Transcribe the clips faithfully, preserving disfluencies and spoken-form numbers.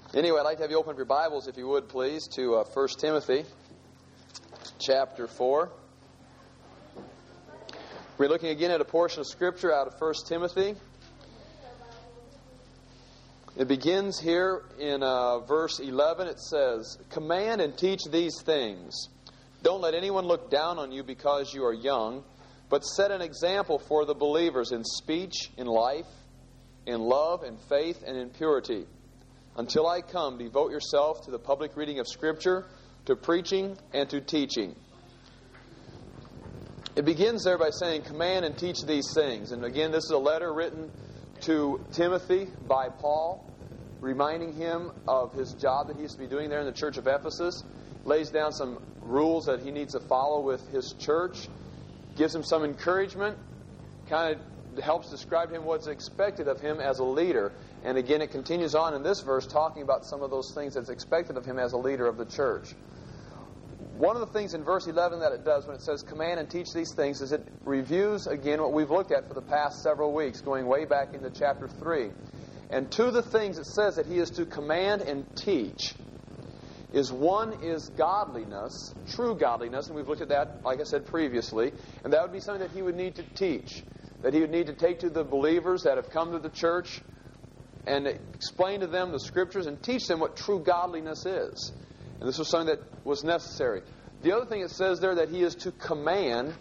Anyway, I'd like to have you open up your Bibles, if you would, please, to uh, First Timothy chapter four. We're looking again at a portion of Scripture out of First Timothy. It begins here in uh, verse eleven. It says, "Command and teach these things. Don't let anyone look down on you because you are young, but set an example for the believers in speech, in life, in love, in faith, and in purity. Until I come, devote yourself to the public reading of Scripture, to preaching, and to teaching." It begins there by saying, "Command and teach these things." And again, this is a letter written to Timothy by Paul, reminding him of his job that he used to be doing there in the church of Ephesus. Lays down some rules that he needs to follow with his church. Gives him some encouragement. Kind of helps describe him what's expected of him as a leader. And again, it continues on in this verse talking about some of those things that's expected of him as a leader of the church. One of the things in verse eleven that it does when it says command and teach these things is it reviews again what we've looked at for the past several weeks, going way back into chapter three. And two of the things it says that he is to command and teach is one is godliness, true godliness, and we've looked at that, like I said previously, and that would be something that he would need to teach, that he would need to take to the believers that have come to the church and explain to them the Scriptures and teach them what true godliness is. And this was something that was necessary. The other thing it says there that he is to command,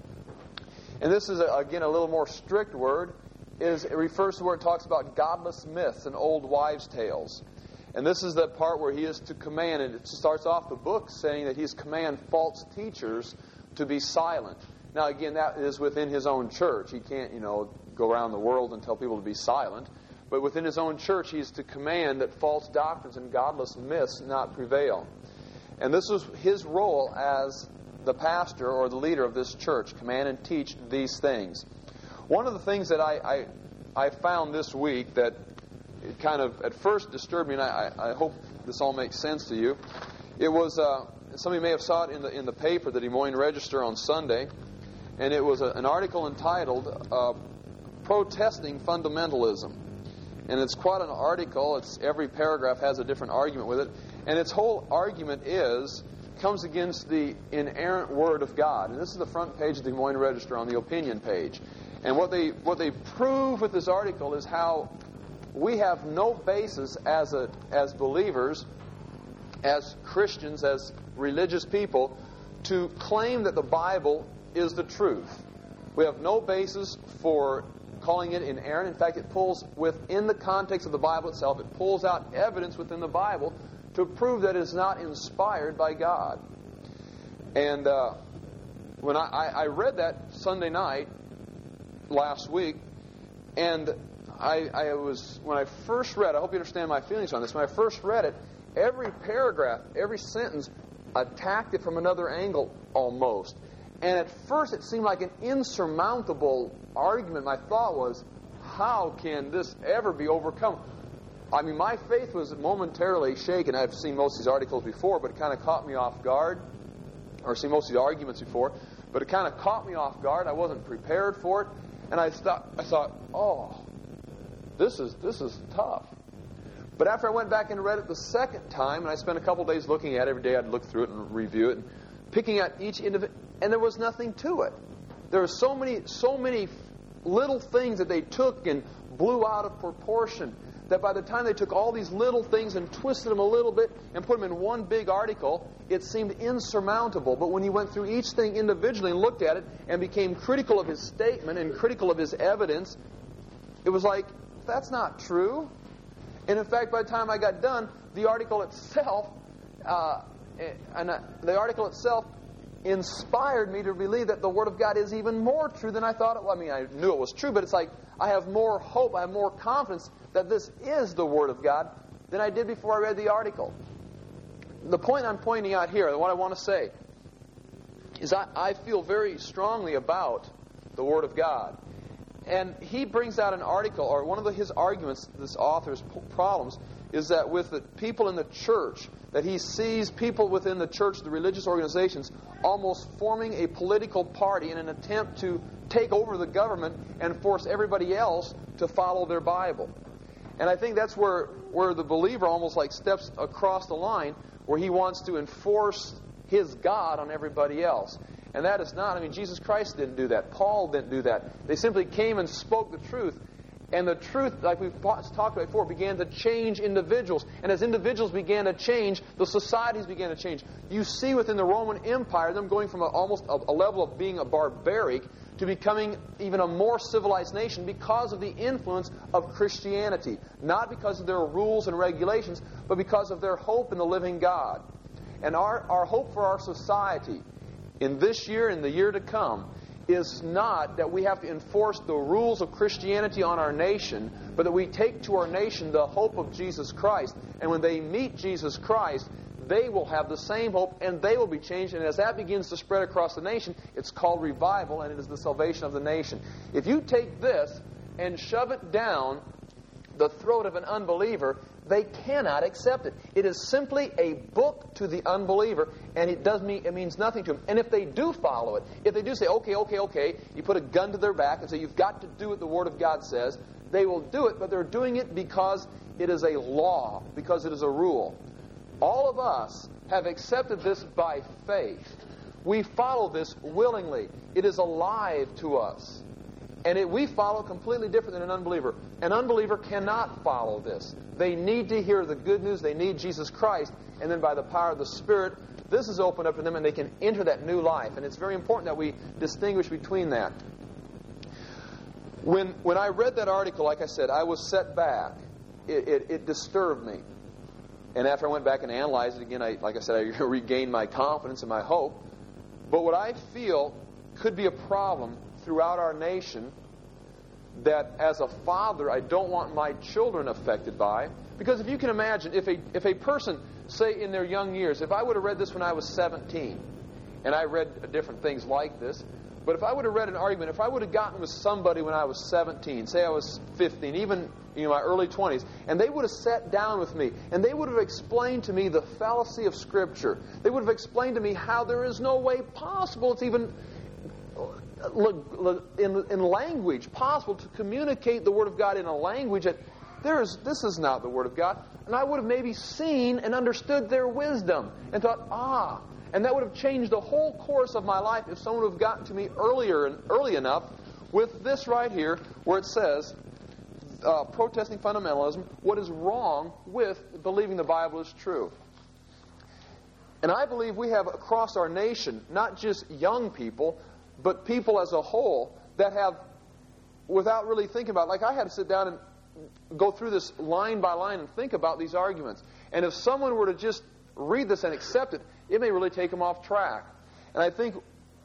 and this is, a, again, a little more strict word, is it refers to where it talks about godless myths and old wives' tales. And this is the part where he is to command, and it starts off the book saying that he is to command false teachers to be silent. Now, again, that is within his own church. He can't, you know, go around the world and tell people to be silent. But within his own church, he is to command that false doctrines and godless myths not prevail. And this was his role as the pastor or the leader of this church, command and teach these things. One of the things that I, I, I found this week that it kind of at first disturbed me, and I, I hope this all makes sense to you. It was, uh, some of you may have saw it in the, in the paper, the Des Moines Register on Sunday, and it was a, an article entitled uh, "Protesting Fundamentalism." And it's quite an article. It's every paragraph has a different argument with it. And its whole argument is, comes against the inerrant Word of God. And this is the front page of the Des Moines Register on the opinion page. And what they what they prove with this article is how we have no basis as a as believers, as Christians, as religious people, to claim that the Bible is the truth. We have no basis for calling it inerrant. In fact, it pulls within the context of the Bible itself, it pulls out evidence within the Bible to prove that it is not inspired by God. And uh, when I, I read that Sunday night last week, and I, I was when I first read, I hope you understand my feelings on this. When I first read it, every paragraph, every sentence attacked it from another angle almost. And at first it seemed like an insurmountable argument. My thought was, how can this ever be overcome? I mean, my faith was momentarily shaken. I've seen most of these articles before, but it kind of caught me off guard. Or seen most of the arguments before, but it kind of caught me off guard. I wasn't prepared for it. And I thought, I thought, oh, this is this is tough. But after I went back and read it the second time, and I spent a couple days looking at it, every day I'd look through it and review it, and picking out each individual, and there was nothing to it. There were so many, so many little things that they took and blew out of proportion that by the time they took all these little things and twisted them a little bit and put them in one big article, it seemed insurmountable. But when you went through each thing individually and looked at it and became critical of his statement and critical of his evidence, it was like, that's not true. And in fact, by the time I got done, the article itself, uh, and uh, the article itself inspired me to believe that the Word of God is even more true than I thought it was. I mean, I knew it was true, but it's like I have more hope, I have more confidence that this is the Word of God than I did before I read the article. The point I'm pointing out here, what I want to say, is I, I feel very strongly about the Word of God. And he brings out an article, or one of the, his arguments, this author's problems, is that with the people in the church, that he sees people within the church, the religious organizations, almost forming a political party in an attempt to take over the government and force everybody else to follow their Bible. And I think that's where, where the believer almost like steps across the line, where he wants to enforce his God on everybody else. And that is not, I mean, Jesus Christ didn't do that. Paul didn't do that. They simply came and spoke the truth. And the truth, like we've talked about before, began to change individuals. And as individuals began to change, the societies began to change. You see within the Roman Empire them going from a, almost a, a level of being a barbaric to becoming even a more civilized nation because of the influence of Christianity. Not because of their rules and regulations, but because of their hope in the living God. And our, our hope for our society in this year and the year to come is not that we have to enforce the rules of Christianity on our nation, but that we take to our nation the hope of Jesus Christ. And when they meet Jesus Christ, they will have the same hope and they will be changed. And as that begins to spread across the nation, it's called revival, and it is the salvation of the nation. If you take this and shove it down the throat of an unbeliever, they cannot accept it. It is simply a book to the unbeliever, and it does mean it means nothing to them. And if they do follow it, if they do say, okay, okay, okay, you put a gun to their back and say, you've got to do what the Word of God says, they will do it, but they're doing it because it is a law, because it is a rule. All of us have accepted this by faith. We follow this willingly. It is alive to us. And it, we follow completely different than an unbeliever. An unbeliever cannot follow this. They need to hear the good news. They need Jesus Christ. And then by the power of the Spirit, this is opened up to them and they can enter that new life. And it's very important that we distinguish between that. When, when I read that article, like I said, I was set back. It, it, it disturbed me. And after I went back and analyzed it again, I, like I said, I regained my confidence and my hope. But what I feel could be a problem throughout our nation that as a father I don't want my children affected by. Because if you can imagine, if a, if a person, say in their young years, if I would have read this when I was seventeen, and I read different things like this, but if I would have read an argument, if I would have gotten with somebody when I was seventeen, say I was fifteen, even you know my early twenties, and they would have sat down with me, and they would have explained to me the fallacy of Scripture. They would have explained to me how there is no way possible it's even in, in language possible to communicate the Word of God in a language that there is, this is not the Word of God. And I would have maybe seen and understood their wisdom and thought, ah, and that would have changed the whole course of my life if someone would have gotten to me earlier and early enough with this right here where it says, uh, protesting fundamentalism, what is wrong with believing the Bible is true. And I believe we have across our nation, not just young people, but people as a whole that have, without really thinking about it, like I had to sit down and go through this line by line and think about these arguments. And if someone were to just read this and accept it, it may really take them off track. And I think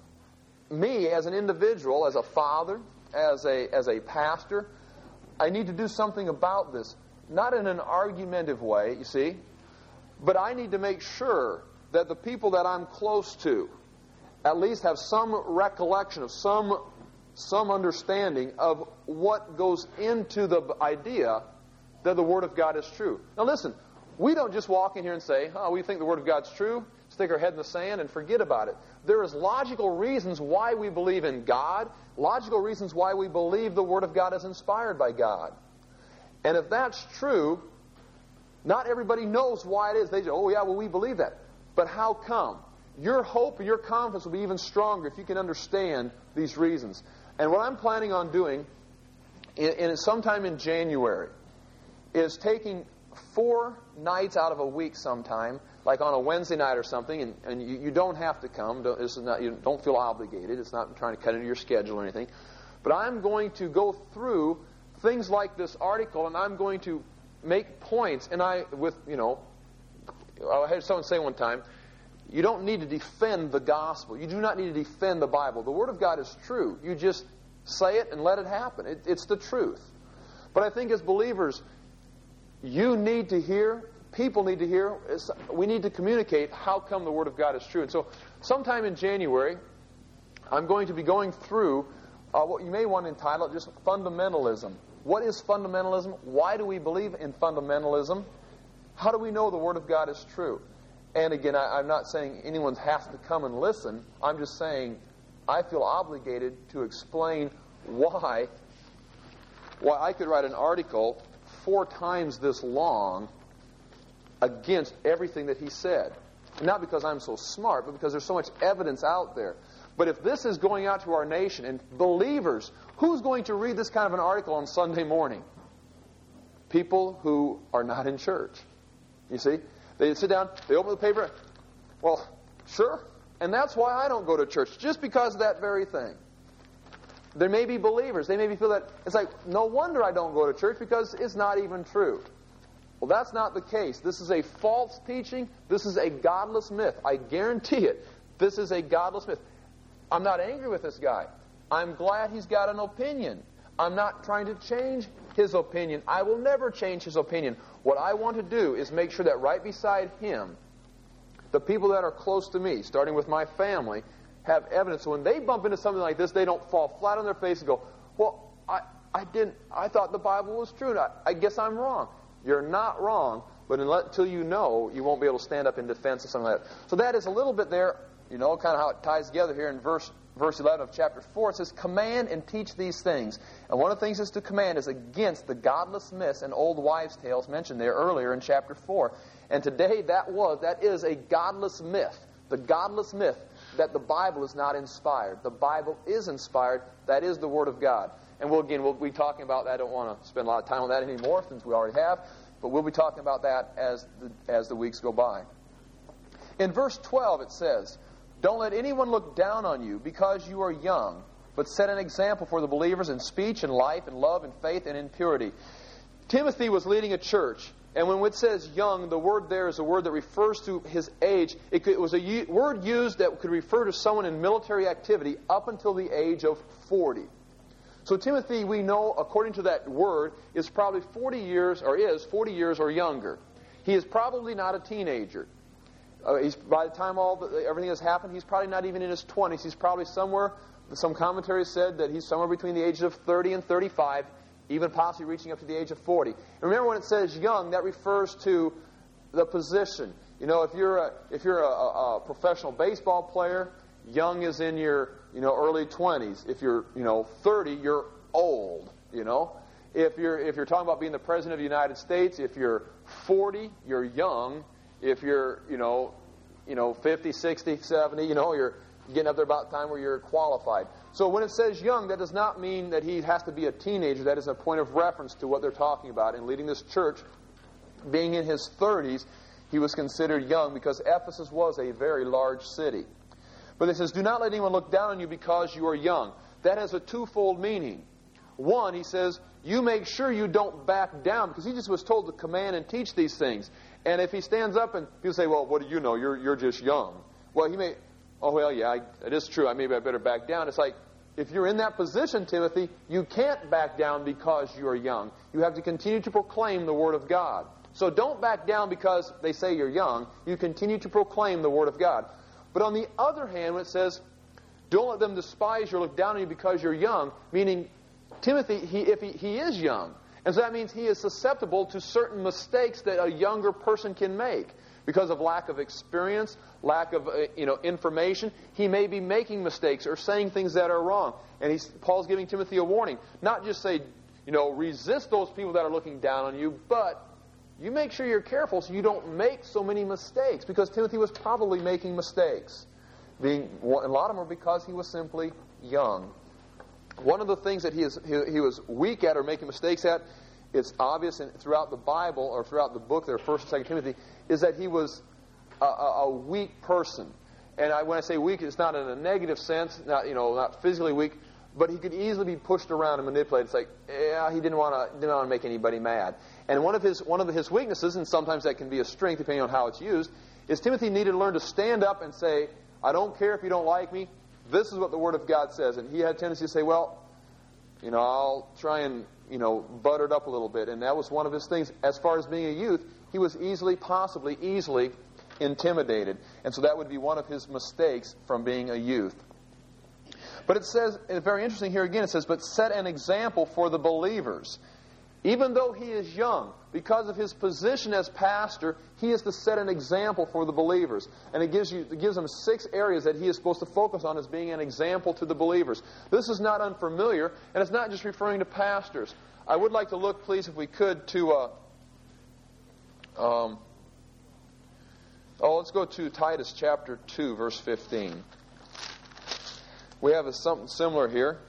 me as an individual, as a father, as a as a pastor, I need to do something about this. Not in an argumentative way, you see, but I need to make sure that the people that I'm close to at least have some recollection of some some understanding of what goes into the idea that the Word of God is true. Now listen, we don't just walk in here and say, oh, we think the Word of God's true, stick our head in the sand and forget about it. There is logical reasons why we believe in God, logical reasons why we believe the Word of God is inspired by God. And if that's true, not everybody knows why it is. They say, oh yeah, well we believe that. But how come? Your hope and your confidence will be even stronger if you can understand these reasons. And what I'm planning on doing in, in sometime in January is taking four nights out of a week sometime, like on a Wednesday night or something, and, and you, you don't have to come. Don't, this is not, you don't feel obligated. It's not trying to cut into your schedule or anything. But I'm going to go through things like this article, and I'm going to make points. And I, with, you know, I had someone say one time, you don't need to defend the gospel. You do not need to defend the Bible. The Word of God is true. You just say it and let it happen. It, it's the truth. But I think as believers, you need to hear, people need to hear, we need to communicate how come the Word of God is true. And so sometime in January, I'm going to be going through uh, what you may want to entitle it just fundamentalism. What is fundamentalism? Why do we believe in fundamentalism? How do we know the Word of God is true? And again, I, I'm not saying anyone has to come and listen. I'm just saying I feel obligated to explain why, why I could write an article four times this long against everything that he said. And not because I'm so smart, but because there's so much evidence out there. But if this is going out to our nation, and believers, who's going to read this kind of an article on Sunday morning? People who are not in church. You see? They sit down, they open the paper, well, sure. And that's why I don't go to church, just because of that very thing. There may be believers, they maybe feel that, it's like, no wonder I don't go to church, because it's not even true. Well, that's not the case. This is a false teaching. This is a godless myth. I guarantee it. This is a godless myth. I'm not angry with this guy. I'm glad he's got an opinion. I'm not trying to change his opinion. I will never change his opinion. What I want to do is make sure that right beside him, the people that are close to me, starting with my family, have evidence. So when they bump into something like this, they don't fall flat on their face and go, well, I, I didn't, I thought the Bible was true. And I, I guess I'm wrong. You're not wrong, but until you know, you won't be able to stand up in defense of something like that. So that is a little bit there, you know, kind of how it ties together here in verse verse eleven of chapter four. It says, command and teach these things. And one of the things is to command is against the godless myths and old wives' tales mentioned there earlier in chapter four. And today that was, that is a godless myth. The godless myth that the Bible is not inspired. The Bible is inspired. That is the Word of God. And we'll, again, we'll be talking about that. I don't want to spend a lot of time on that anymore since we already have. But we'll be talking about that as the, as the weeks go by. In verse twelve it says, don't let anyone look down on you because you are young, but set an example for the believers in speech and life and love and faith and in purity. Timothy was leading a church. And when it says young, the word there is a word that refers to his age. It, could, it was a u- word used that could refer to someone in military activity up until the age of forty. So Timothy, we know, according to that word, is probably forty years, or is forty years or younger. He is probably not a teenager. Uh, he's, by the time all the, everything has happened, he's probably not even in his twenties. He's probably somewhere, some commentaries said that he's somewhere between the ages of thirty and thirty-five, even possibly reaching up to the age of forty. And remember, when it says young, that refers to the position. You know, if you're a, if you're a, a, a professional baseball player, young is in your, you know, early twenties. If you're, you know, thirty, you're old, you know. If you're if you're talking about being the President of the United States, if you're forty, you're young. If you're, you know, you know, fifty, sixty, seventy, you know, you're getting up there about the time where you're qualified. So when it says young, that does not mean that he has to be a teenager. That is a point of reference to what they're talking about. In leading this church, being in his thirties, he was considered young because Ephesus was a very large city. But it says, do not let anyone look down on you because you are young. That has a twofold meaning. One, he says, you make sure you don't back down, because he just was told to command and teach these things. And if he stands up and people say, well, what do you know? You're you're just young. Well, he may, oh, well, yeah, I, it is true. I maybe I better back down. It's like, if you're in that position, Timothy, you can't back down because you are young. You have to continue to proclaim the Word of God. So don't back down because they say you're young. You continue to proclaim the Word of God. But on the other hand, when it says, don't let them despise you or look down on you because you're young, meaning Timothy, he, if he, he is young. And so that means he is susceptible to certain mistakes that a younger person can make. Because of lack of experience, lack of uh, you know information, he may be making mistakes or saying things that are wrong. And he's, Paul's giving Timothy a warning. Not just say, you know, resist those people that are looking down on you, but you make sure you're careful so you don't make so many mistakes. Because Timothy was probably making mistakes. Being, a lot of them were because he was simply young. One of the things that he, is, he, he was weak at or making mistakes at, it's obvious in, throughout the Bible or throughout the book there, First and Second Timothy, is that he was a, a, a weak person. And I, when I say weak, it's not in a negative sense, not you know, not physically weak, but he could easily be pushed around and manipulated. It's like, yeah, he didn't want to didn't want to make anybody mad. And one of his one of his weaknesses, and sometimes that can be a strength depending on how it's used, is Timothy needed to learn to stand up and say, I don't care if you don't like me. This is what the Word of God says. And he had a tendency to say, well, you know, I'll try and, you know, butter it up a little bit. And that was one of his things. As far as being a youth, he was easily, possibly, easily intimidated. And so that would be one of his mistakes from being a youth. But it says, it's very interesting here again, it says, but set an example for the believers. Even though he is young, because of his position as pastor, he is to set an example for the believers. And it gives you, it gives him six areas that he is supposed to focus on as being an example to the believers. This is not unfamiliar, and it's not just referring to pastors. I would like to look, please, if we could, to... Uh, um, oh, let's go to Titus chapter two, verse fifteen. We have a, something similar here.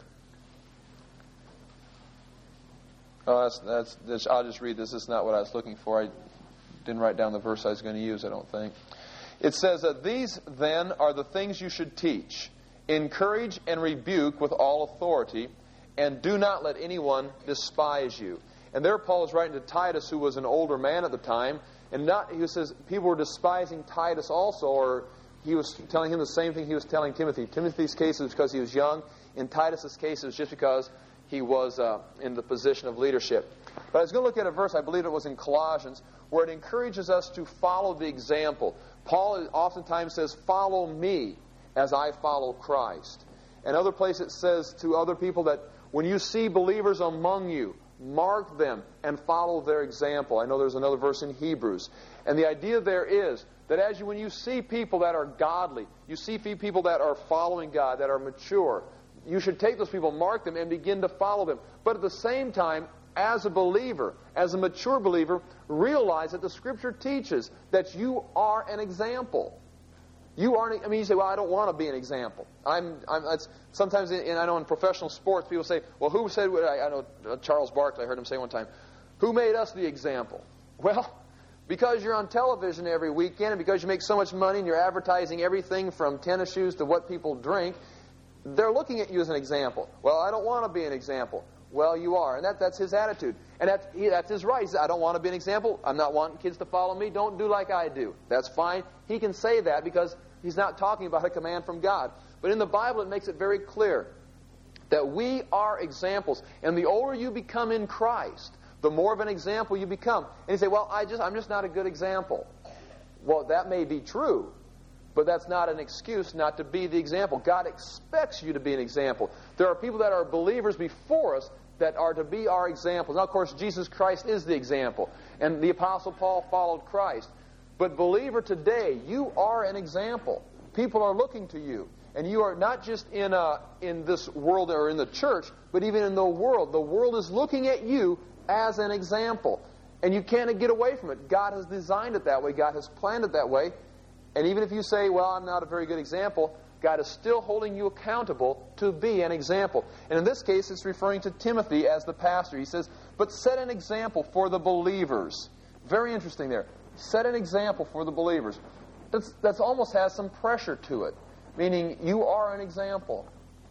Oh, that's, that's, that's, I'll just read this. This is not what I was looking for. I didn't write down the verse I was going to use, I don't think. It says that these, then, are the things you should teach. Encourage and rebuke with all authority, and do not let anyone despise you. And there Paul is writing to Titus, who was an older man at the time, and not, he says people were despising Titus also, or he was telling him the same thing he was telling Timothy. Timothy's case was because he was young. In Titus's case, it was just because he was uh, in the position of leadership. But I was going to look at a verse, I believe it was in Colossians, where it encourages us to follow the example. Paul oftentimes says, follow me as I follow Christ. And other places it says to other people that when you see believers among you, mark them and follow their example. I know there's another verse in Hebrews. And the idea there is that as you, when you see people that are godly, you see people that are following God, that are mature, you should take those people, mark them, and begin to follow them. But at the same time, as a believer, as a mature believer, realize that the Scripture teaches that you are an example. You aren't. I mean, you say, "Well, I don't want to be an example." I'm. I'm. That's, sometimes, in, I know in professional sports, people say, "Well, who said?" I, I know uh, Charles Barkley. I heard him say one time, "Who made us the example?" Well, because you're on television every weekend, and because you make so much money, and you're advertising everything from tennis shoes to what people drink, they're looking at you as an example. Well, I don't want to be an example. Well, you are, and that, that's his attitude, and that, he, that's his right. He says, "I don't want to be an example. I'm not wanting kids to follow me. Don't do like I do." That's fine. He can say that because he's not talking about a command from God. But in the Bible, it makes it very clear that we are examples. And the older you become in Christ, the more of an example you become. And you say, well, I just, I'm just not a good example. Well, that may be true, but that's not an excuse not to be the example. God expects you to be an example. There are people that are believers before us that are to be our examples. Now, of course, Jesus Christ is the example. And the Apostle Paul followed Christ. But believer, today, you are an example. People are looking to you. And you are not just in a, in this world or in the church, but even in the world. The world is looking at you as an example. And you can't get away from it. God has designed it that way. God has planned it that way. And even if you say, well, I'm not a very good example, God is still holding you accountable to be an example. And in this case, it's referring to Timothy as the pastor. He says, but set an example for the believers. Very interesting there. Set an example for the believers. That's, that's almost has some pressure to it, meaning you are an example.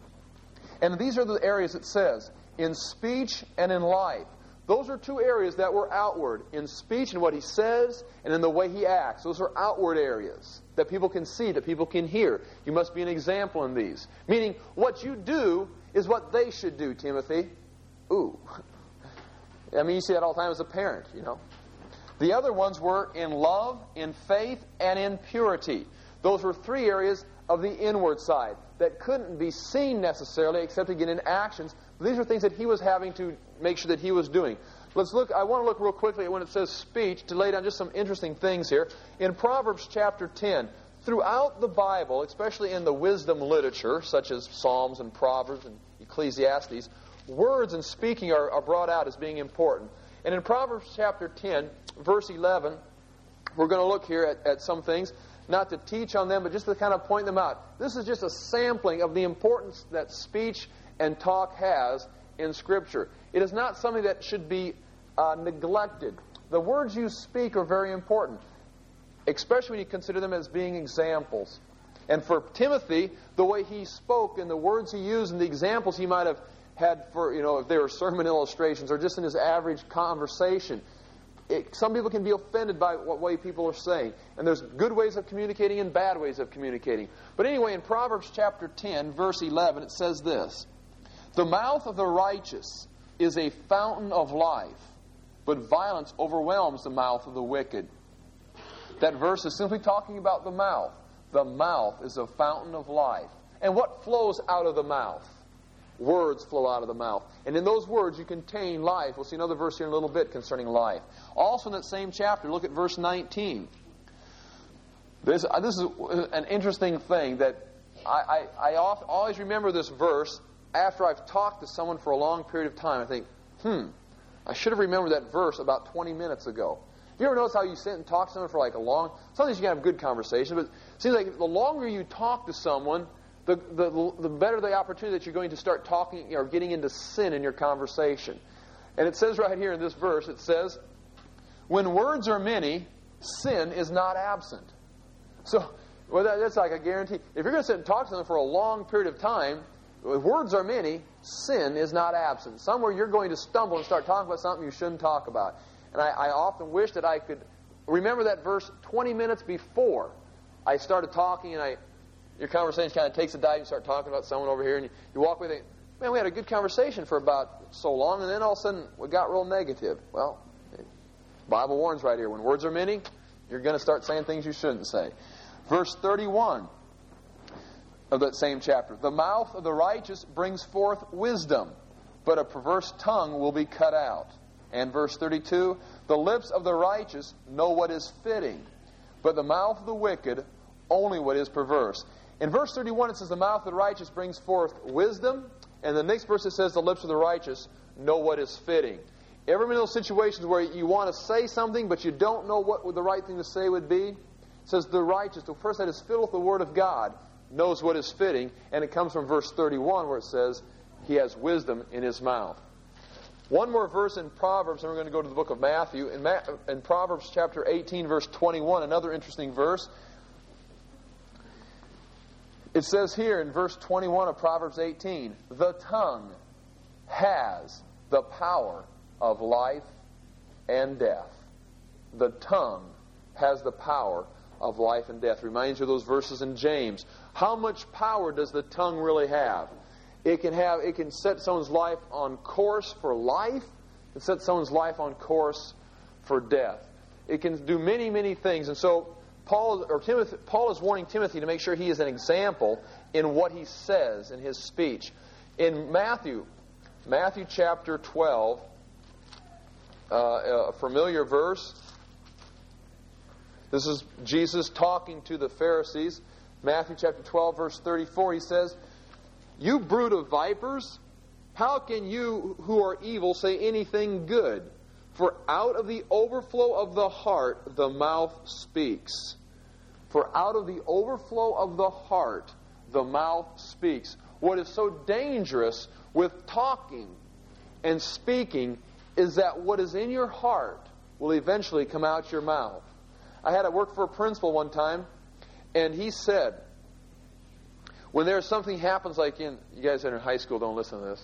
And these are the areas it says, in speech and in life. Those are two areas that were outward. In speech and what he says, and in the way he acts. Those are outward areas that people can see, that people can hear. You must be an example in these. Meaning, what you do is what they should do, Timothy. Ooh. I mean, you see that all the time as a parent, you know. The other ones were in love, in faith, and in purity. Those were three areas of the inward side that couldn't be seen necessarily except again in actions. These are things that he was having to make sure that he was doing. Let's look. I want to look real quickly at when it says speech to lay down just some interesting things here. In Proverbs chapter ten, throughout the Bible, especially in the wisdom literature, such as Psalms and Proverbs and Ecclesiastes, words and speaking are, are brought out as being important. And in Proverbs chapter ten, verse eleven, we're going to look here at, at some things, not to teach on them, but just to kind of point them out. This is just a sampling of the importance that speech and talk has in Scripture. It is not something that should be uh, neglected. The words you speak are very important, especially when you consider them as being examples. And for Timothy, the way he spoke and the words he used and the examples he might have had for, you know, if they were sermon illustrations or just in his average conversation. It, some people can be offended by what way people are saying. And there's good ways of communicating and bad ways of communicating. But anyway, in Proverbs chapter ten, verse eleven, it says this, "The mouth of the righteous is a fountain of life, but violence overwhelms the mouth of the wicked." That verse is simply talking about the mouth. The mouth is a fountain of life. And what flows out of the mouth? Words flow out of the mouth. And in those words you contain life. We'll see another verse here in a little bit concerning life. Also in that same chapter, look at verse nineteen. This, uh, this is an interesting thing that I, I, I always remember this verse after I've talked to someone for a long period of time. I think, hmm, I should have remembered that verse about twenty minutes ago. You ever notice how you sit and talk to someone for like a long... Sometimes you can have good conversation, but it seems like the longer you talk to someone, the, the, the better the opportunity that you're going to start talking or getting into sin in your conversation. And it says right here in this verse, it says, when words are many, sin is not absent. So, well, that, that's like a guarantee. If you're going to sit and talk to them for a long period of time, if words are many, sin is not absent. Somewhere you're going to stumble and start talking about something you shouldn't talk about. And I, I often wish that I could remember that verse twenty minutes before I started talking, and I, your conversation kind of takes a dive. You start talking about someone over here, and you, you walk away and think, man, we had a good conversation for about so long, and then all of a sudden we got real negative. Well, the Bible warns right here, when words are many, you're going to start saying things you shouldn't say. Verse thirty-one of that same chapter. The mouth of the righteous brings forth wisdom, but a perverse tongue will be cut out. And verse thirty-two, the lips of the righteous know what is fitting, but the mouth of the wicked only what is perverse. In verse thirty-one it says the mouth of the righteous brings forth wisdom, and the next verse it says the lips of the righteous know what is fitting. Ever been in those situations where you want to say something but you don't know what the right thing to say would be? It says the righteous, the person that is filled with the Word of God, knows what is fitting, and it comes from verse thirty-one where it says he has wisdom in his mouth. One more verse in Proverbs, and we're going to go to the book of Matthew. In, Ma- in Proverbs chapter eighteen, verse twenty-one, another interesting verse. It says here in verse twenty-one of Proverbs eighteen, the tongue has the power of life and death. The tongue has the power of life and death. Reminds you of those verses in James. How much power does the tongue really have? It can have. It can set someone's life on course for life. It can set someone's life on course for death. It can do many, many things. And so Paul or Timothy, Paul is warning Timothy to make sure he is an example in what he says in his speech. In Matthew, Matthew chapter twelve, uh, a familiar verse. This is Jesus talking to the Pharisees. Matthew chapter twelve, verse thirty-four, he says, you brood of vipers, how can you who are evil say anything good? For out of the overflow of the heart, the mouth speaks. For out of the overflow of the heart, the mouth speaks. What is so dangerous with talking and speaking is that what is in your heart will eventually come out your mouth. I had to work for a principal one time, and he said, when there's something happens like in, you guys that are in high school don't listen to this.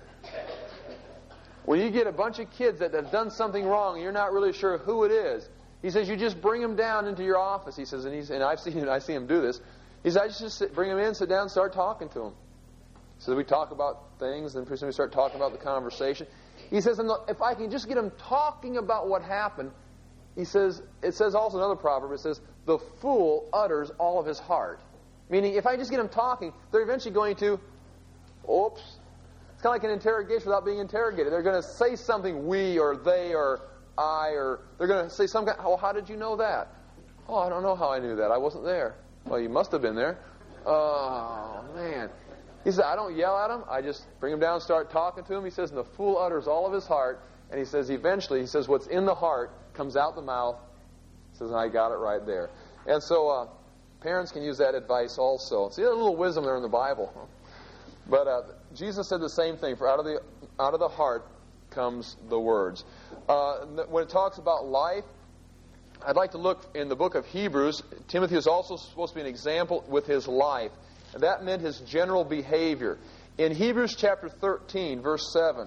When you get a bunch of kids that have done something wrong and you're not really sure who it is, he says you just bring them down into your office. He says, and, he's, and I've seen I see him do this. He says, I just sit, bring them in, sit down, and start talking to them. So we talk about things, and pretty soon we start talking about the conversation. He says, if I can just get them talking about what happened, he says, it says also another proverb, it says, the fool utters all of his heart. Meaning, if I just get them talking, they're eventually going to, oops. It's kind of like an interrogation without being interrogated. They're going to say something, we or they or I, or they're going to say some kind, oh, how did you know that? Oh, I don't know how I knew that. I wasn't there. Well, you must have been there. Oh, man. He said, I don't yell at them. I just bring them down and start talking to them. He says, and the fool utters all of his heart. And he says, eventually, he says, what's in the heart comes out the mouth. He says, and I got it right there. And so, uh, parents can use that advice also. See, a little wisdom there in the Bible. But uh, Jesus said the same thing. For out of the out of the heart comes the words. Uh, when it talks about life, I'd like to look in the book of Hebrews. Timothy is also supposed to be an example with his life. And that meant his general behavior. In Hebrews chapter thirteen, verse seven.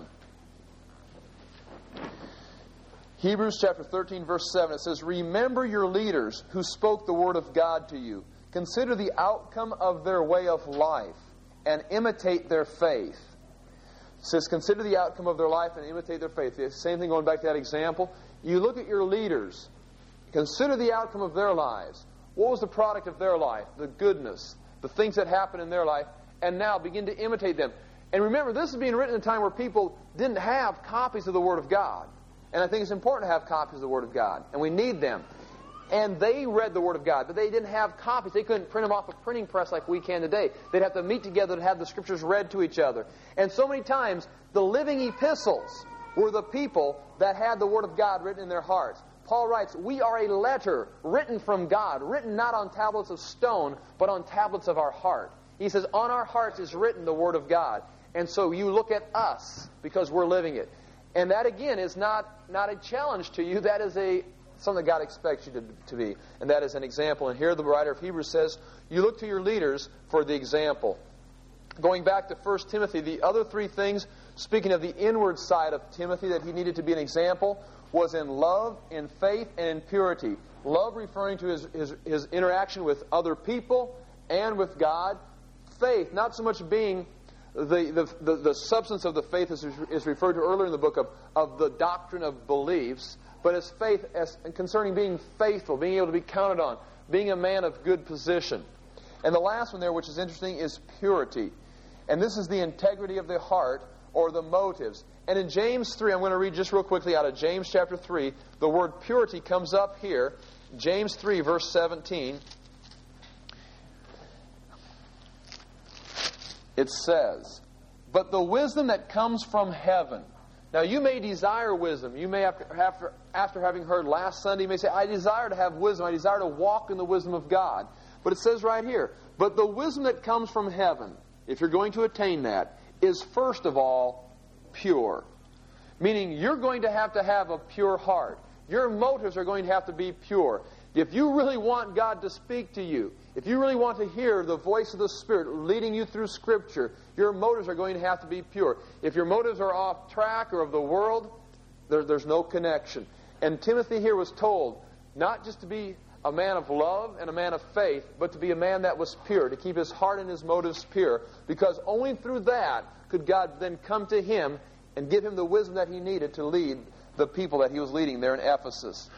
Hebrews chapter thirteen, verse seven, it says, remember your leaders who spoke the word of God to you. Consider the outcome of their way of life and imitate their faith. It says, consider the outcome of their life and imitate their faith. The same thing going back to that example. You look at your leaders. Consider the outcome of their lives. What was the product of their life? The goodness, the things that happened in their life. And now begin to imitate them. And remember, this is being written in a time where people didn't have copies of the Word of God. And I think it's important to have copies of the Word of God. And we need them. And they read the Word of God, but they didn't have copies. They couldn't print them off a printing press like we can today. They'd have to meet together to have the Scriptures read to each other. And so many times, the living epistles were the people that had the Word of God written in their hearts. Paul writes, we are a letter written from God, written not on tablets of stone, but on tablets of our heart. He says, on our hearts is written the Word of God. And so you look at us because we're living it. And that, again, is not, not a challenge to you. That is a something that God expects you to, to be. And that is an example. And here the writer of Hebrews says, you look to your leaders for the example. Going back to First Timothy, the other three things, speaking of the inward side of Timothy that he needed to be an example, was in love, in faith, and in purity. Love referring to his, his, his interaction with other people and with God. Faith, not so much being the, the, the, the substance of the faith is, is referred to earlier in the book of, of the doctrine of beliefs, but as faith as concerning being faithful, being able to be counted on, being a man of good position. And the last one there, which is interesting, is purity. And this is the integrity of the heart or the motives. And in James three, I'm going to read just real quickly out of James chapter three, the word purity comes up here. James three, verse seventeen. It says, but the wisdom that comes from heaven. Now, you may desire wisdom. You may, after, after, after having heard last Sunday, you may say, I desire to have wisdom. I desire to walk in the wisdom of God. But it says right here, but the wisdom that comes from heaven, if you're going to attain that, is first of all pure. Meaning you're going to have to have a pure heart. Your motives are going to have to be pure. If you really want God to speak to you, if you really want to hear the voice of the Spirit leading you through Scripture, your motives are going to have to be pure. If your motives are off track or of the world, there, there's no connection. And Timothy here was told not just to be a man of love and a man of faith, but to be a man that was pure, to keep his heart and his motives pure, because only through that could God then come to him and give him the wisdom that he needed to lead the people that he was leading there in Ephesus.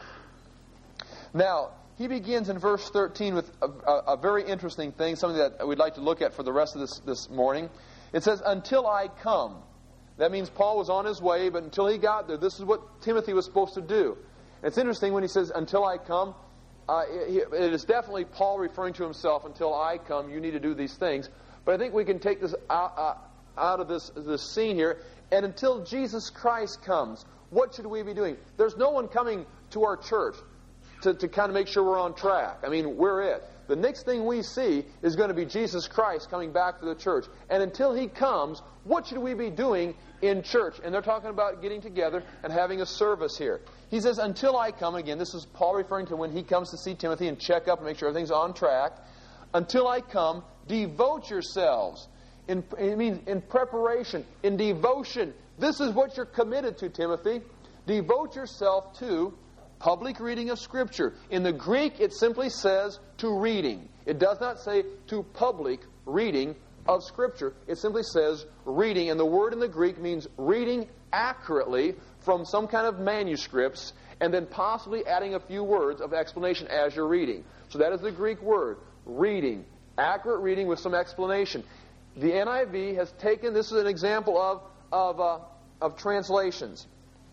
Now, he begins in verse thirteen with a, a, a very interesting thing, something that we'd like to look at for the rest of this, this morning. It says, until I come. That means Paul was on his way, but until he got there, this is what Timothy was supposed to do. And it's interesting when he says, until I come, uh, it, it is definitely Paul referring to himself, until I come, you need to do these things. But I think we can take this out, uh, out of this, this scene here, and until Jesus Christ comes, what should we be doing? There's no one coming to our church to, to kind of make sure we're on track. I mean, we're it. The next thing we see is going to be Jesus Christ coming back to the church. And until He comes, what should we be doing in church? And they're talking about getting together and having a service here. He says, until I come, again, this is Paul referring to when he comes to see Timothy and check up and make sure everything's on track. Until I come, devote yourselves. In, it means in preparation, in devotion. This is what you're committed to, Timothy. Devote yourself to public reading of Scripture. In the Greek, it simply says to reading. It does not say to public reading of Scripture. It simply says reading. And the word in the Greek means reading accurately from some kind of manuscripts and then possibly adding a few words of explanation as you're reading. So that is the Greek word, reading. Accurate reading with some explanation. The N I V has taken, this is an example of, of, uh, of translations.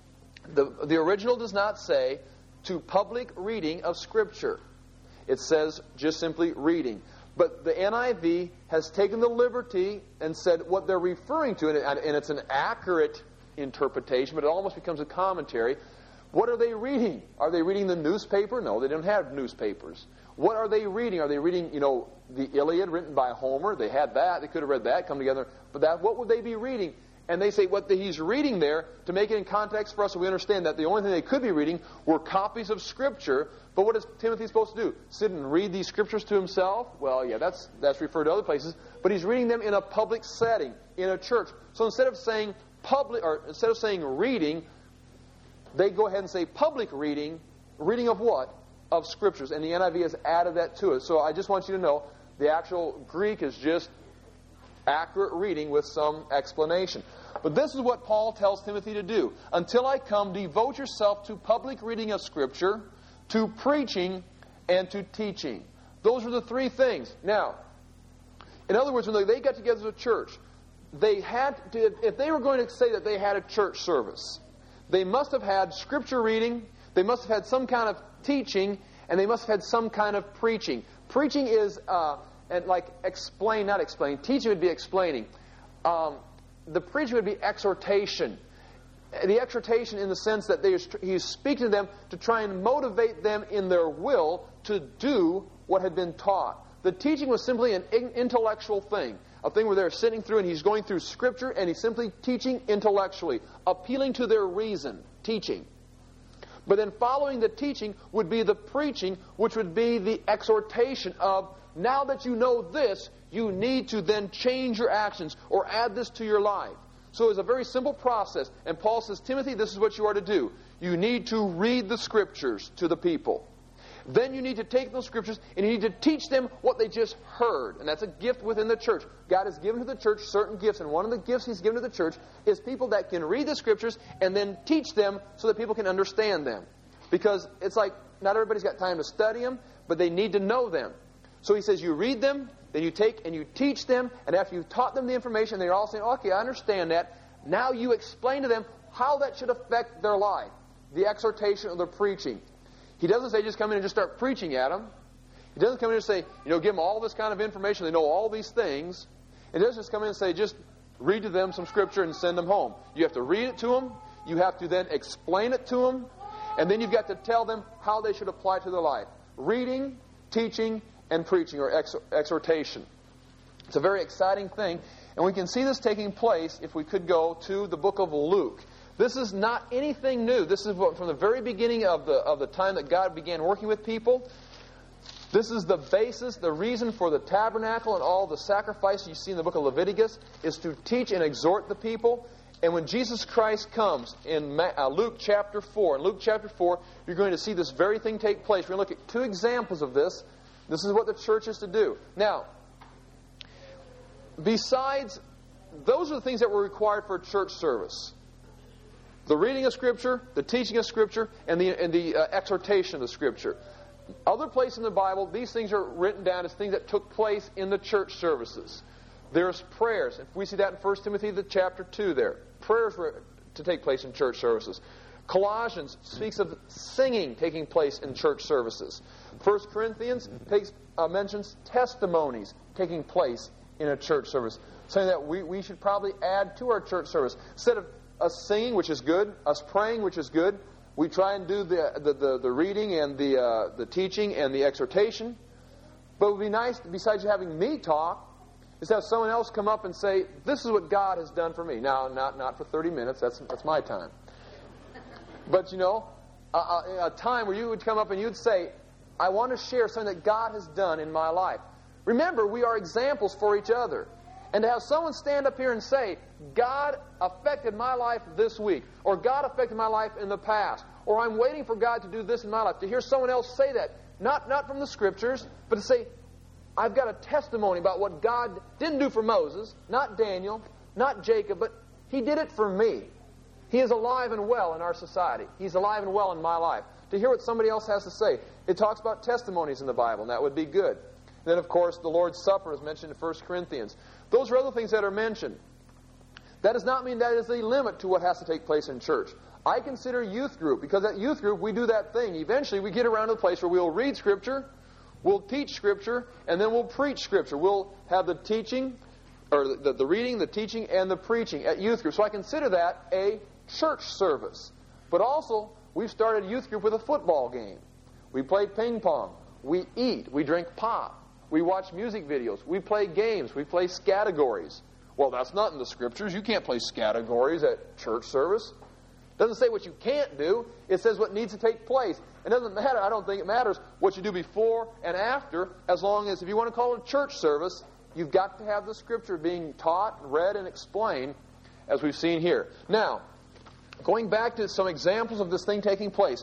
The, the original does not say to public reading of Scripture. It says just simply reading. But the N I V has taken the liberty and said what they're referring to, and, and it's an accurate interpretation, but it almost becomes a commentary. What are they reading? Are they reading the newspaper? No, they don't have newspapers. What are they reading? Are they reading, you know, the Iliad written by Homer? They had that. They could have read that, come together. But that, what would they be reading? And they say what the, he's reading there, to make it in context for us so we understand that the only thing they could be reading were copies of Scripture. But what is Timothy supposed to do? Sit and read these Scriptures to himself? Well, yeah, that's that's referred to other places. But he's reading them in a public setting, in a church. So instead of saying public, or instead of saying reading, they go ahead and say public reading. Reading of what? Of Scriptures. And the N I V has added that to it. So I just want you to know, the actual Greek is just accurate reading with some explanation. But this is what Paul tells Timothy to do. Until I come, devote yourself to public reading of Scripture, to preaching, and to teaching. Those are the three things. Now, in other words, when they got together as a church, they had to, if they were going to say that they had a church service, they must have had Scripture reading, they must have had some kind of teaching, and they must have had some kind of preaching. Preaching is uh, and like explain, not explain. Teaching would be explaining. Um, the preaching would be exhortation. the exhortation in the sense that they, he's speaking to them to try and motivate them in their will to do what had been taught. The teaching was simply an intellectual thing, a thing where they're sitting through and he's going through Scripture and he's simply teaching intellectually, appealing to their reason, teaching. But then following the teaching would be the preaching, which would be the exhortation of, now that you know this, you need to then change your actions or add this to your life. So it's a very simple process. And Paul says, Timothy, this is what you are to do. You need to read the Scriptures to the people. Then you need to take those Scriptures and you need to teach them what they just heard. And that's a gift within the church. God has given to the church certain gifts, and one of the gifts He's given to the church is people that can read the Scriptures and then teach them so that people can understand them. Because it's like, not everybody's got time to study them, but they need to know them. So he says, you read them, then you take and you teach them, and after you've taught them the information, they're all saying, okay, I understand that. Now you explain to them how that should affect their life. The exhortation of the preaching. He doesn't say just come in and just start preaching at them. He doesn't come in and say, you know, give them all this kind of information. They know all these things. He doesn't just come in and say, just read to them some Scripture and send them home. You have to read it to them. You have to then explain it to them. And then you've got to tell them how they should apply it to their life. Reading, teaching, and preaching, or ex- exhortation. It's a very exciting thing. And we can see this taking place if we could go to the book of Luke. This is not anything new. This is what, from the very beginning of the, of the time that God began working with people. This is the basis, the reason for the tabernacle and all the sacrifices you see in the book of Leviticus is to teach and exhort the people. And when Jesus Christ comes in Luke chapter four, in Luke chapter four, you're going to see this very thing take place. We're going to look at two examples of this. This is what the church is to do. Now, besides, those are the things that were required for a church service. The reading of Scripture, the teaching of Scripture, and the, and the uh, exhortation of the Scripture. Other places in the Bible, these things are written down as things that took place in the church services. There's prayers. If we see that in First Timothy the chapter two there. Prayers were to take place in church services. Colossians speaks of singing taking place in church services. First Corinthians takes, uh, mentions testimonies taking place in a church service. Saying that we, we should probably add to our church service. Instead of us singing, which is good, us praying, which is good, we try and do the the, the, the reading and the uh, the teaching and the exhortation. But it would be nice, besides having me talk, is to have someone else come up and say, this is what God has done for me. Now, not not for thirty minutes, that's that's my time. But, you know, a, a, a time where you would come up and you'd say, I want to share something that God has done in my life. Remember, we are examples for each other. And to have someone stand up here and say, God affected my life this week, or God affected my life in the past, or I'm waiting for God to do this in my life. To hear someone else say that, not, not from the Scriptures, but to say, I've got a testimony about what God didn't do for Moses, not Daniel, not Jacob, but He did it for me. He is alive and well in our society. He's alive and well in my life. To hear what somebody else has to say. It talks about testimonies in the Bible, and that would be good. Then, of course, the Lord's Supper is mentioned in First Corinthians. Those are other things that are mentioned. That does not mean that is a limit to what has to take place in church. I consider youth group, because at youth group we do that thing. Eventually we get around to the place where we'll read Scripture, we'll teach Scripture, and then we'll preach Scripture. We'll have the teaching, or the, the reading, the teaching, and the preaching at youth group. So I consider that a church service. But also, we've started youth group with a football game. We play ping pong. We eat. We drink pop. We watch music videos. We play games. We play categories. Well, that's not in the Scriptures. You can't play categories at church service. It doesn't say what you can't do. It says what needs to take place. It doesn't matter. I don't think it matters what you do before and after, as long as if you want to call it a church service, you've got to have the Scripture being taught, read, and explained, as we've seen here. Now, going back to some examples of this thing taking place.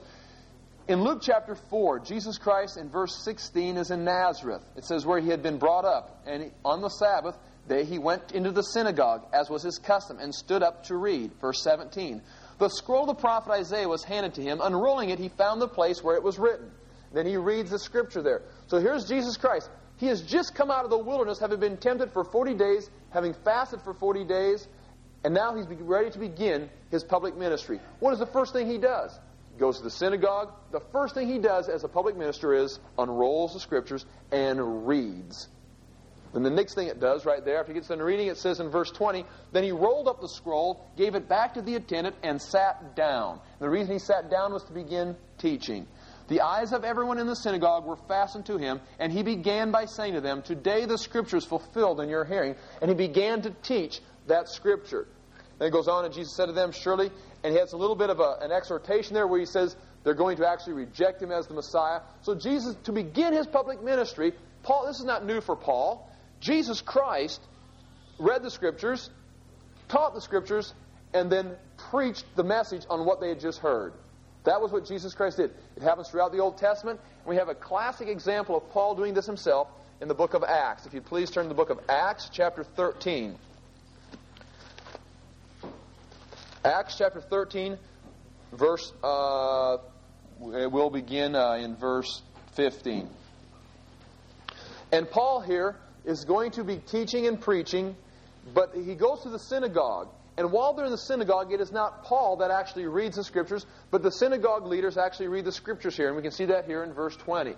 In Luke chapter four, Jesus Christ in verse sixteen is in Nazareth. It says where he had been brought up, and he, on the Sabbath day he went into the synagogue, as was his custom, and stood up to read. Verse seventeen. The scroll of the prophet Isaiah was handed to him. Unrolling it, he found the place where it was written. Then he reads the Scripture there. So here's Jesus Christ. He has just come out of the wilderness, having been tempted for forty days, having fasted for forty days, and now he's ready to begin his public ministry. What is the first thing he does? He goes to the synagogue. The first thing he does as a public minister is unrolls the Scriptures and reads. Then the next thing it does right there, after he gets done reading, it says in verse twenty, then he rolled up the scroll, gave it back to the attendant, and sat down. And the reason he sat down was to begin teaching. The eyes of everyone in the synagogue were fastened to him, and he began by saying to them, today the Scripture is fulfilled in your hearing. And he began to teach that Scripture. Then it goes on, and Jesus said to them, surely, and he has a little bit of a, an exhortation there where he says they're going to actually reject him as the Messiah. So Jesus, to begin his public ministry, Paul, this is not new for Paul. Jesus Christ read the Scriptures, taught the Scriptures, and then preached the message on what they had just heard. That was what Jesus Christ did. It happens throughout the Old Testament. And we have a classic example of Paul doing this himself in the book of Acts. If you'd please turn to the book of Acts, chapter thirteen. Acts chapter thirteen, verse, uh, we'll begin uh, in verse fifteen. And Paul here is going to be teaching and preaching, but he goes to the synagogue. And while they're in the synagogue, it is not Paul that actually reads the Scriptures, but the synagogue leaders actually read the Scriptures here. And we can see that here in verse twenty,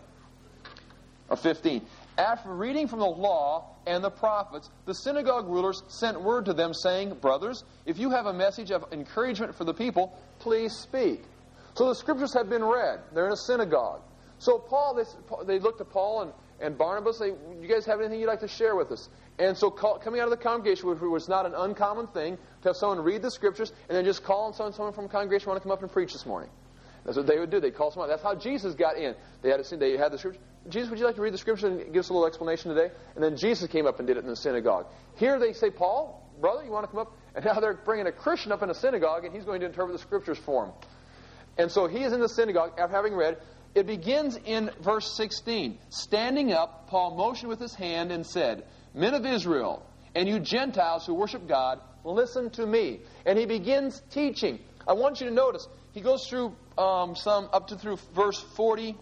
or fifteen. After reading from the law and the prophets, the synagogue rulers sent word to them saying, brothers, if you have a message of encouragement for the people, please speak. So the Scriptures have been read. They're in a synagogue. So Paul, they, they looked to Paul and, and Barnabas. They, you guys have anything you'd like to share with us? And so call, coming out of the congregation, which was not an uncommon thing, to have someone read the Scriptures and then just call on someone, someone from the congregation want to come up and preach this morning. That's what they would do. They'd call someone. That's how Jesus got in. They had, a, they had the Scriptures. Jesus, would you like to read the Scriptures and give us a little explanation today? And then Jesus came up and did it in the synagogue. Here they say, Paul, brother, you want to come up? And now they're bringing a Christian up in a synagogue, and he's going to interpret the Scriptures for them. And so he is in the synagogue after having read. It begins in verse sixteen. Standing up, Paul motioned with his hand and said, men of Israel, and you Gentiles who worship God, listen to me. And he begins teaching. I want you to notice, he goes through um, some, up to through verse forty,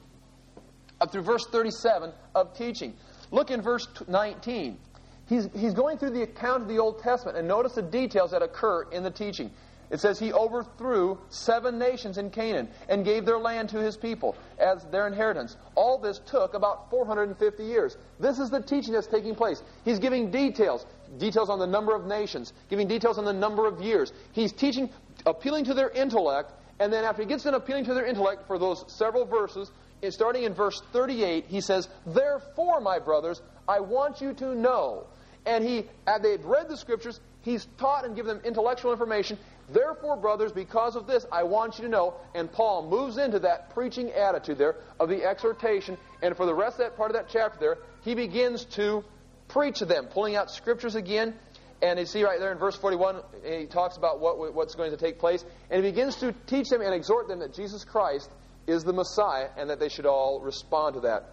up through verse thirty-seven of teaching. Look in verse nineteen. He's, he's going through the account of the Old Testament, and notice the details that occur in the teaching. It says he overthrew seven nations in Canaan and gave their land to his people as their inheritance. All this took about four hundred fifty years. This is the teaching that's taking place. He's giving details, details on the number of nations, giving details on the number of years. He's teaching, appealing to their intellect, and then after he gets done appealing to their intellect for those several verses, starting in verse thirty-eight, he says, therefore, my brothers, I want you to know. And he, as they had read the Scriptures, he's taught and given them intellectual information. Therefore, brothers, because of this, I want you to know. And Paul moves into that preaching attitude there of the exhortation. And for the rest of that part of that chapter there, he begins to preach to them, pulling out Scriptures again. And you see right there in verse forty-one, he talks about what, what's going to take place. And he begins to teach them and exhort them that Jesus Christ is the Messiah and that they should all respond to that.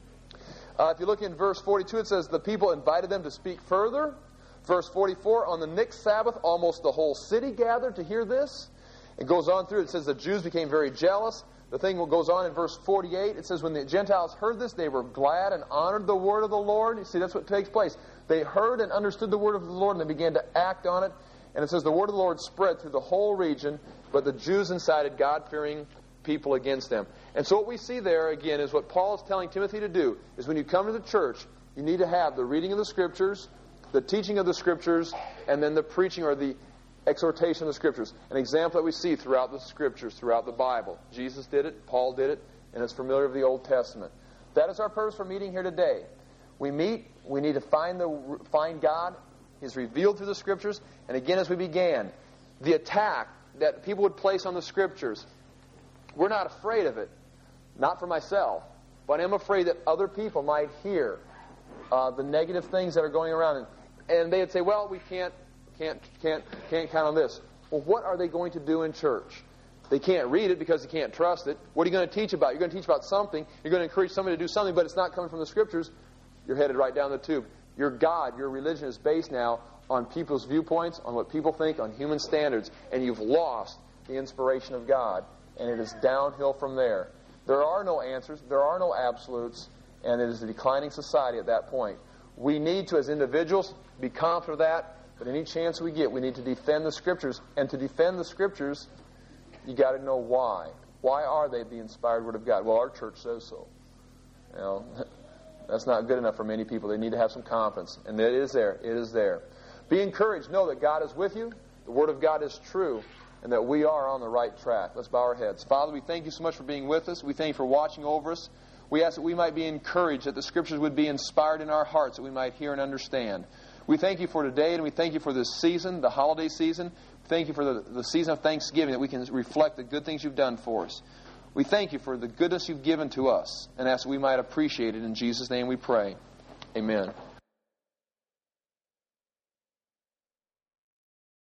Uh, if you look in verse forty-two, it says, the people invited them to speak further. Verse forty-four, on the next Sabbath, almost the whole city gathered to hear this. It goes on through, it says the Jews became very jealous. The thing goes on in verse forty-eight. It says when the Gentiles heard this, they were glad and honored the word of the Lord. You see, that's what takes place. They heard and understood the word of the Lord, and they began to act on it. And it says the word of the Lord spread through the whole region, but the Jews incited God-fearing people against them. And so what we see there, again, is what Paul is telling Timothy to do, is when you come to the church, you need to have the reading of the Scriptures, the teaching of the Scriptures, and then the preaching or the exhortation of the Scriptures. An example that we see throughout the Scriptures, throughout the Bible. Jesus did it, Paul did it, and it's familiar with the Old Testament. That is our purpose for meeting here today. We meet, we need to find the find God. He's revealed through the Scriptures. And again, as we began, the attack that people would place on the Scriptures, we're not afraid of it. Not for myself, but I'm afraid that other people might hear uh, the negative things that are going around. And, and they'd say, well, we can't, can't, can't, can't count on this. Well, what are they going to do in church? They can't read it because they can't trust it. What are you going to teach about? You're going to teach about something. You're going to encourage somebody to do something, but it's not coming from the Scriptures. You're headed right down the tube. Your God, your religion is based now on people's viewpoints, on what people think, on human standards, and you've lost the inspiration of God, and it is downhill from there. There are no answers. There are no absolutes, and it is a declining society at that point. We need to, as individuals, be confident of that, but any chance we get, we need to defend the Scriptures. And to defend the Scriptures, you got to know why. Why are they the inspired Word of God? Well, our church says so. You know, That's not good enough for many people. They need to have some confidence. And it is there. It is there. Be encouraged. Know that God is with you. The Word of God is true. And that we are on the right track. Let's bow our heads. Father, we thank you so much for being with us. We thank you for watching over us. We ask that we might be encouraged, that the Scriptures would be inspired in our hearts, that we might hear and understand. We thank you for today, and we thank you for this season, the holiday season. Thank you for the, the season of Thanksgiving, that we can reflect the good things you've done for us. We thank you for the goodness you've given to us, and ask that we might appreciate it. In Jesus' name we pray. Amen.